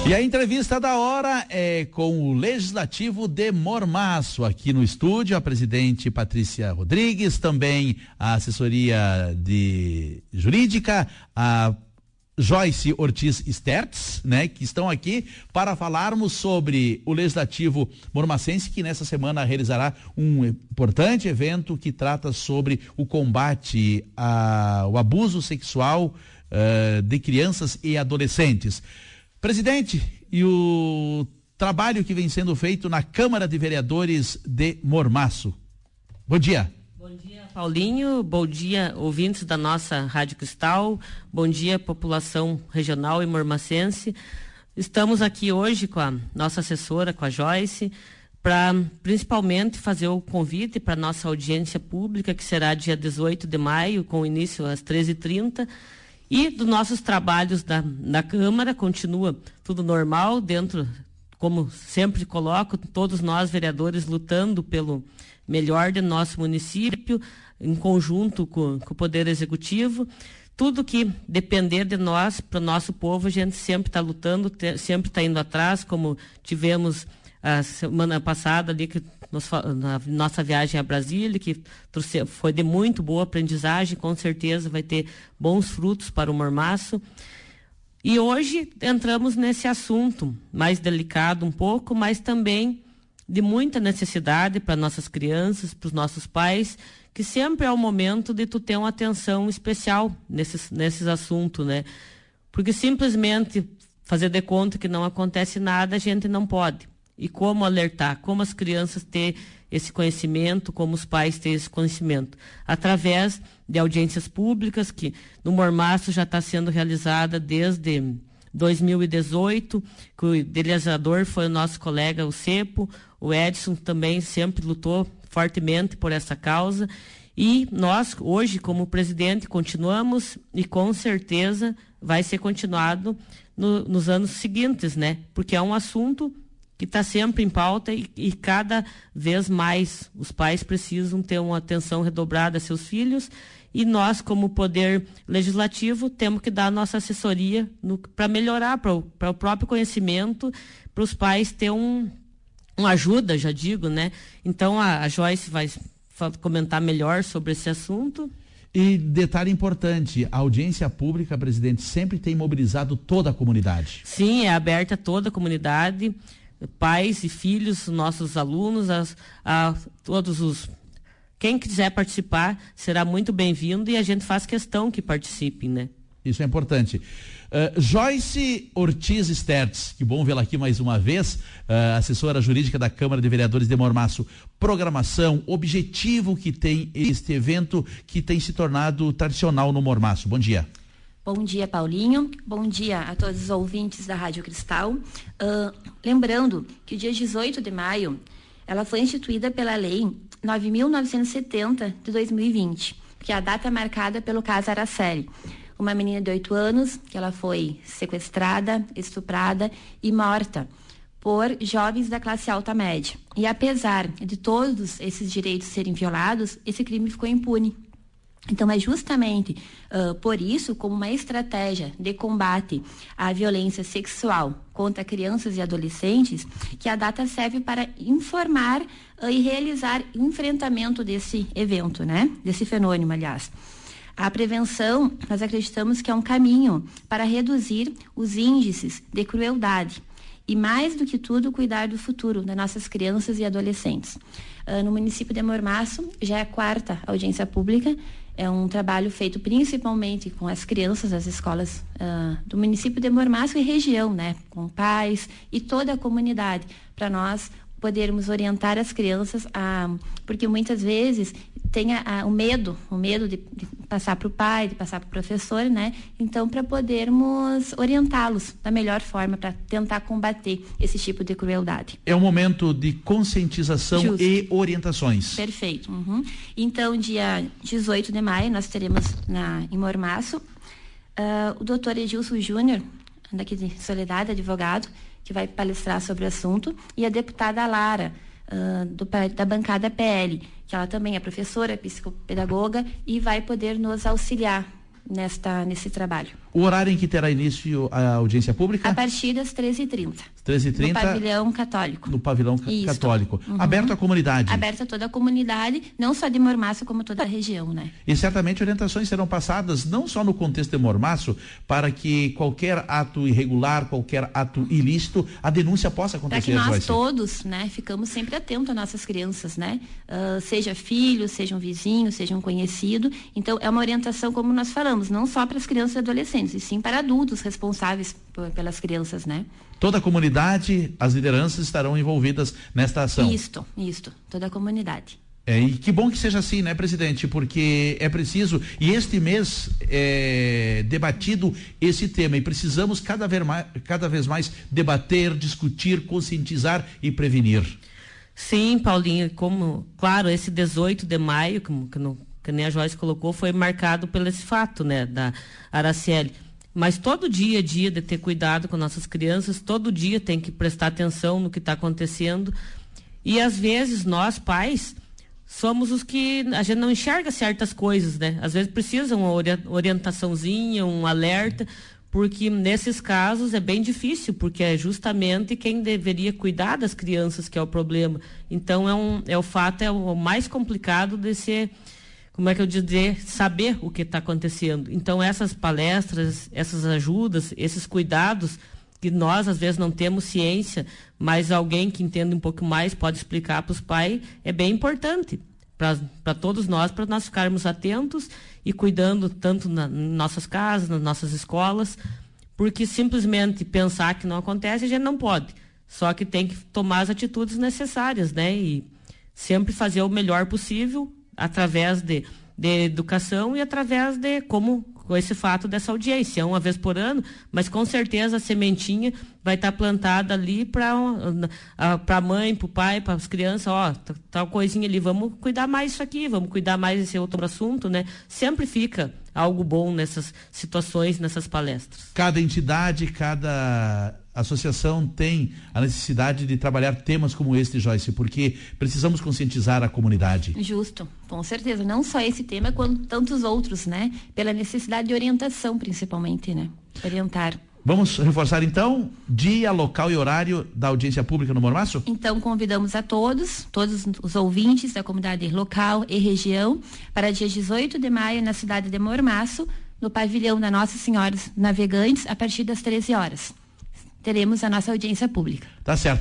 E a entrevista da hora é com o Legislativo de Mormaço, aqui no estúdio, a presidente Patrícia Rodrigues, também a assessoria jurídica, a Joyce Ortiz Stertz, né, que estão aqui para falarmos sobre o Legislativo Mormacense, que nessa semana realizará um importante evento que trata sobre o combate ao abuso sexual de crianças e adolescentes. Presidente, e o trabalho que vem sendo feito na Câmara de Vereadores de Mormaço. Bom dia. Bom dia, Paulinho. Bom dia, ouvintes da nossa Rádio Cristal. Bom dia, população regional e mormacense. Estamos aqui hoje com a nossa assessora, com a Joyce, para principalmente fazer o convite para a nossa audiência pública, que será dia 18 de maio, com início às 13h30. E dos nossos trabalhos da Câmara, continua tudo normal, dentro, como sempre coloco, todos nós vereadores lutando pelo melhor de nosso município, em conjunto com o Poder Executivo. Tudo que depender de nós, para o nosso povo, a gente sempre está lutando, sempre está indo atrás, como tivemos a semana passada ali, na nossa viagem a Brasília, que foi de muito boa aprendizagem, com certeza vai ter bons frutos para o Mormaço. E hoje entramos nesse assunto mais delicado um pouco, mas também de muita necessidade para nossas crianças, para os nossos pais, que sempre é o momento de tu ter uma atenção especial nesses assuntos, né? Porque simplesmente fazer de conta que não acontece nada, a gente não pode. E como alertar, como as crianças ter esse conhecimento, como os pais ter esse conhecimento. Através de audiências públicas, que no Mormaço já está sendo realizada desde 2018, que o idealizador foi o nosso colega, o Cepo, o Edson também sempre lutou fortemente por essa causa. E nós, hoje, como presidente, continuamos e com certeza vai ser continuado nos anos seguintes, né? Porque é um assunto que está sempre em pauta e cada vez mais os pais precisam ter uma atenção redobrada a seus filhos, e nós, como Poder Legislativo, temos que dar a nossa assessoria para melhorar, para o próprio conhecimento, para os pais ter uma ajuda, já digo, né? Então a Joyce vai comentar melhor sobre esse assunto. E detalhe importante, a audiência pública, presidente, sempre tem mobilizado toda a comunidade. Sim, é aberta a toda a comunidade, pais e filhos, nossos alunos, a todos os... Quem quiser participar será muito bem-vindo e a gente faz questão que participem, né? Isso é importante. Joyce Ortiz Stertz, que bom vê-la aqui mais uma vez, assessora jurídica da Câmara de Vereadores de Mormaço. Programação, objetivo que tem este evento que tem se tornado tradicional no Mormaço. Bom dia. Bom dia, Paulinho. Bom dia a todos os ouvintes da Rádio Cristal. Lembrando que o dia 18 de maio, ela foi instituída pela Lei 9.970 de 2020, que é a data marcada pelo caso Araceli. Uma menina de 8 anos, que ela foi sequestrada, estuprada e morta por jovens da classe alta média. E apesar de todos esses direitos serem violados, esse crime ficou impune. Então, é justamente por isso, como uma estratégia de combate à violência sexual contra crianças e adolescentes, que a data serve para informar e realizar enfrentamento desse evento, né? Desse fenômeno, aliás. A prevenção, nós acreditamos que é um caminho para reduzir os índices de crueldade e, mais do que tudo, cuidar do futuro das nossas crianças e adolescentes. No município de Mormaço, já é a 4ª audiência pública. É um trabalho feito principalmente com as crianças das escolas do município de Mormaço e região, né? Com pais e toda a comunidade, para nós podermos orientar as crianças, porque muitas vezes tem o medo de passar para o pai, de passar para o professor, né? Então, para podermos orientá-los da melhor forma, para tentar combater esse tipo de crueldade. É um momento de conscientização. Justo. E orientações. Perfeito. Uhum. Então, dia 18 de maio, nós teremos em Mormaço o doutor Edilson Júnior, daqui de Soledade, advogado, que vai palestrar sobre o assunto, e a deputada Lara, da bancada PL, que ela também é professora, psicopedagoga, e vai poder nos auxiliar nesse trabalho. O horário em que terá início a audiência pública? A partir das 13h30. 13h30. No pavilhão católico. No pavilhão católico. Aberto à comunidade. Aberto a toda a comunidade, não só de Mormaço, como toda a região, né? E certamente orientações serão passadas, não só no contexto de Mormaço, para que qualquer ato irregular, qualquer ato ilícito, a denúncia possa acontecer. Para que nós todos, né, ficamos sempre atentos às nossas crianças, né? Seja filho, seja um vizinho, seja um conhecido. Então, é uma orientação, como nós falamos, não só para as crianças e adolescentes, e sim para adultos responsáveis pelas crianças, né? Toda a comunidade, as lideranças estarão envolvidas nesta ação. Isto, toda a comunidade. E que bom que seja assim, né, presidente? Porque é preciso, e este mês é debatido esse tema, e precisamos cada vez mais debater, discutir, conscientizar e prevenir. Sim, Paulinho, como, claro, esse 18 de maio, que nem a Joyce colocou, foi marcado pelo esse fato, né, da Araceli. Mas todo dia é dia de ter cuidado com nossas crianças, todo dia tem que prestar atenção no que está acontecendo. E às vezes nós, pais, somos os que a gente não enxerga certas coisas, né? Às vezes precisa uma orientaçãozinha, um alerta, porque nesses casos é bem difícil, porque é justamente quem deveria cuidar das crianças que é o problema. Então o fato é o mais complicado de ser, como é que eu dizer, saber o que está acontecendo. Então essas palestras, essas ajudas, esses cuidados que nós às vezes não temos ciência, mas alguém que entende um pouco mais pode explicar para os pais, é bem importante para todos nós, para nós ficarmos atentos e cuidando tanto nas nossas casas, nas nossas escolas, porque simplesmente pensar que não acontece a gente não pode, só que tem que tomar as atitudes necessárias, né? E sempre fazer o melhor possível através de educação e através de com esse fato dessa audiência, uma vez por ano, mas com certeza a sementinha vai estar plantada ali para a mãe, para o pai, para as crianças, tal coisinha ali, vamos cuidar mais disso aqui, vamos cuidar mais desse outro assunto, né? Sempre fica algo bom nessas situações, nessas palestras. Cada entidade, cada associação tem a necessidade de trabalhar temas como este, Joyce, porque precisamos conscientizar a comunidade. Justo, com certeza. Não só esse tema, quanto tantos outros, né? Pela necessidade de orientação, principalmente, né? Orientar. Vamos reforçar, então, dia, local e horário da audiência pública no Mormaço? Então, convidamos a todos os ouvintes da comunidade local e região, para dia 18 de maio, na cidade de Mormaço, no pavilhão da Nossa Senhora Navegantes, a partir das 13 horas. Teremos a nossa audiência pública. Tá certo.